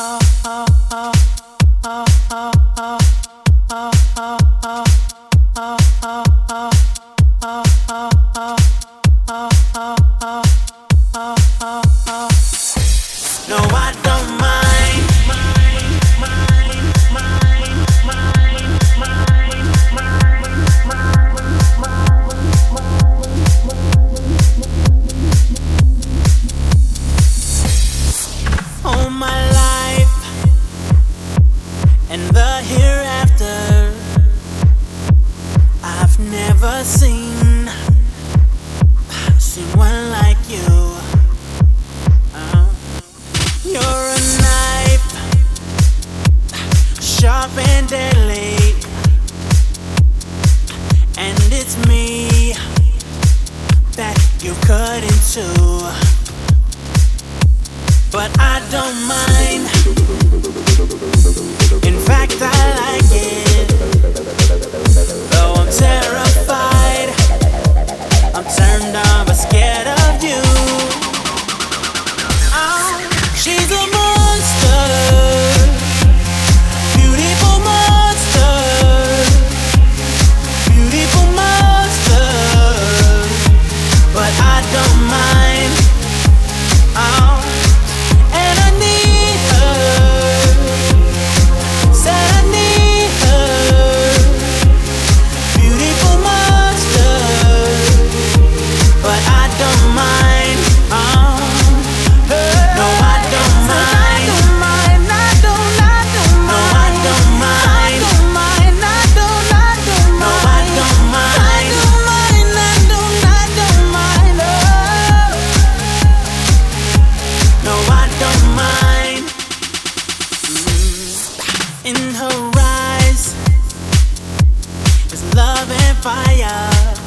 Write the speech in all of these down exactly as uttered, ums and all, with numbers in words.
No, I don't mind. All my life and the hereafter, I've never seen seen one like you. Uh, you're a knife, sharp and deadly, and it's me that you cut into. But I don't mind. In fact, I like it. Though I'm terrified, I'm turned on but scared of you. Oh, she's a monster, beautiful monster, beautiful monster. But I don't mind. Oh, and I need her. Said I need her. Beautiful monster. But I don't mind. Oh, no, I don't mind. I don't, I don't mind. No, I don't mind. I don't mind. I don't, I don't mind. No, I don't mind. I don't mind. I don't, I don't mind. Oh, no, I don't mind. Mm. In her eyes is love and fire.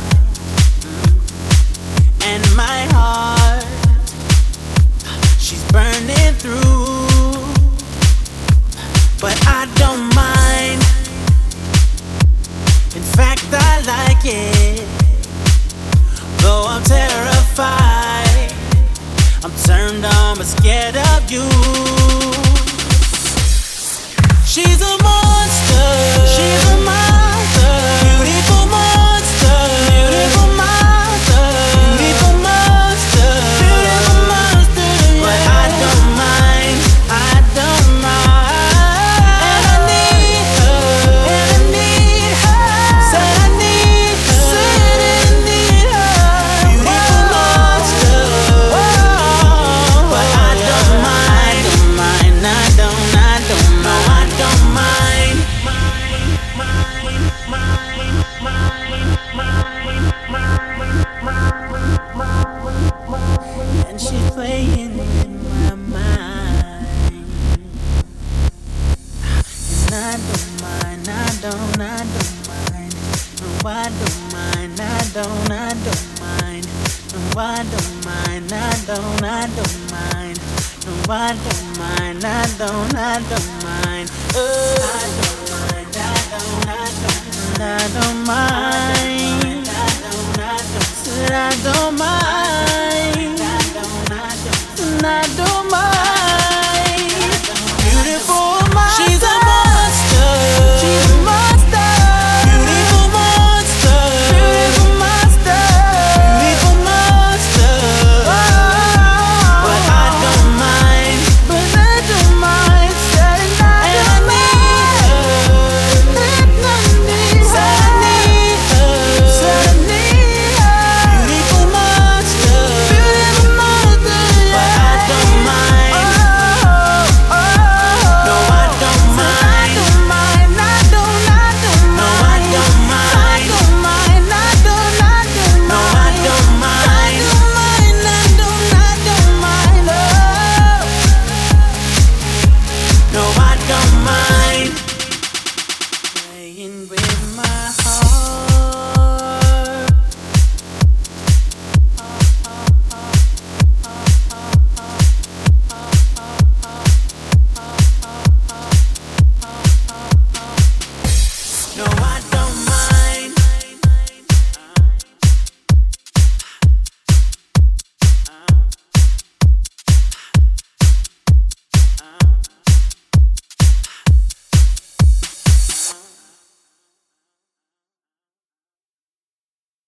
And my heart, she's burning through. But I don't mind. In fact, I like it. Though I'm terrified, I'm turned on but scared of you. She's a monster. She's a monster. Beautiful monster. Beautiful monster. Beautiful monster. Beautiful monster. But I don't mind. I don't mind. And I need her. And I need her. Said I need her. Said I need her. Beautiful monster. But I don't mind. Don't mind. I don't. I don't mind. No, I don't mind. And she's playing in my mind. And I don't mind, I don't, I don't mind. No, I don't mind, I don't, I don't mind. No, I don't mind, I don't, I don't mind. No, I don't mind, I don't, I don't mind. Oh, I don't mind, I don't, I don't, I don't mind. I don't, I don't, said I don't mind. I don't, I don't, I don't mind. Beautiful monster. She's a monster. She's a monster. Beautiful monster. Beautiful monster. Beautiful monster. But I don't mind. But I don't mind. Said I don't mind. And I need her. Said I need her. Said I need her. Beautiful monster. Beautiful monster. But I don't mind. No, I don't mind. I don't mind. I don't. I don't mind. No, I don't mind. I don't mind. I don't. I don't mind. No, I don't mind. I don't mind. I don't. I don't mind. Oh, no, I don't mind.